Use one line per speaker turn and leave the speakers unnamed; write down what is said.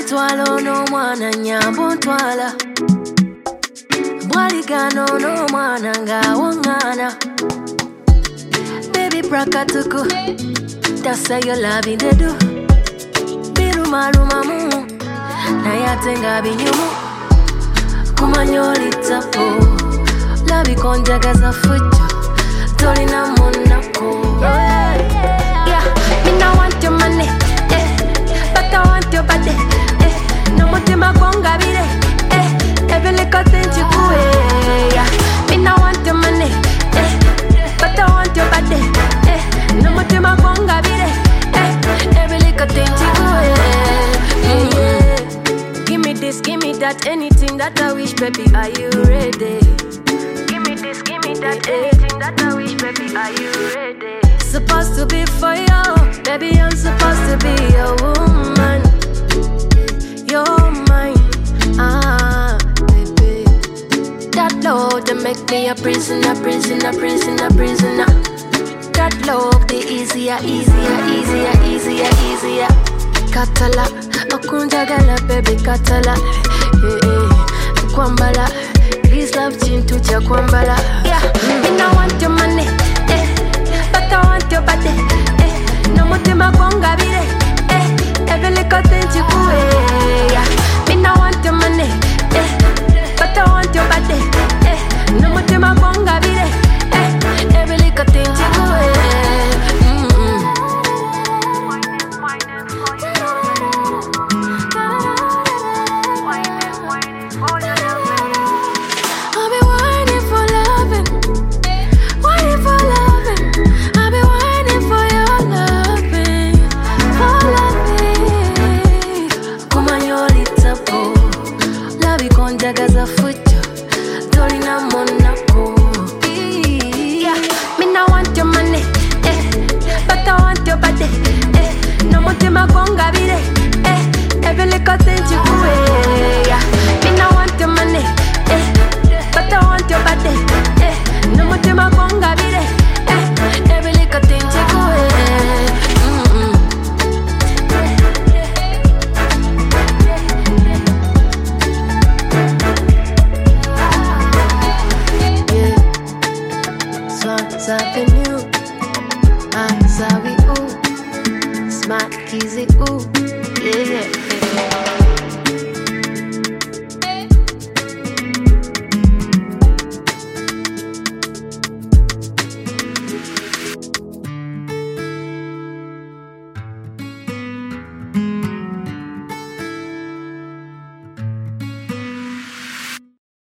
Bwalitwala n'omwana nyambo ntwala, bwaligano n'omwana ng'awoŋŋaana. Baby prakatuku, that's how you love in the do. Birumarumamu, naye ate nga binyumu. Kumanya oli tapo, labikonjagaza fujjo, tolina munnako. Yeah, me no want your money, but I want your body. N'omutima gwongabire, every little thing you do. Yeah, me no want your money, but I want your body. N'omutima gwongabire, every little thing you do. Give me this, give me that, anything that I wish, baby, are you ready? Give me this, give me that, anything that I wish, baby, are you ready? Supposed to be for you, baby, I'm supposed to be your woman. You're mine, baby. That love, that make me a prisoner, prisoner, prisoner, prisoner. That love, the easier, easier, easier, easier, easier. Katala, okunjagala, baby, katala. Kwambala, please love chintu cha kwambala. Yeah, me no want your money, but I want your body. N'omutima gwongabire, every little thing you do. Yeah, me no want your money, but I want your body. N'omutima gwongabire, every little thing you do. Konjagaza fujjo, tolina munnako. Yeah, me no want your money, but I want your body. N'omutima gwongabire, every little thing you do. Yeah, me no want your money, but I want your body. N'omutima gwongabire, every little thing you do. Avenue, Zawi, ooh, smart, easy, ooh, yeah.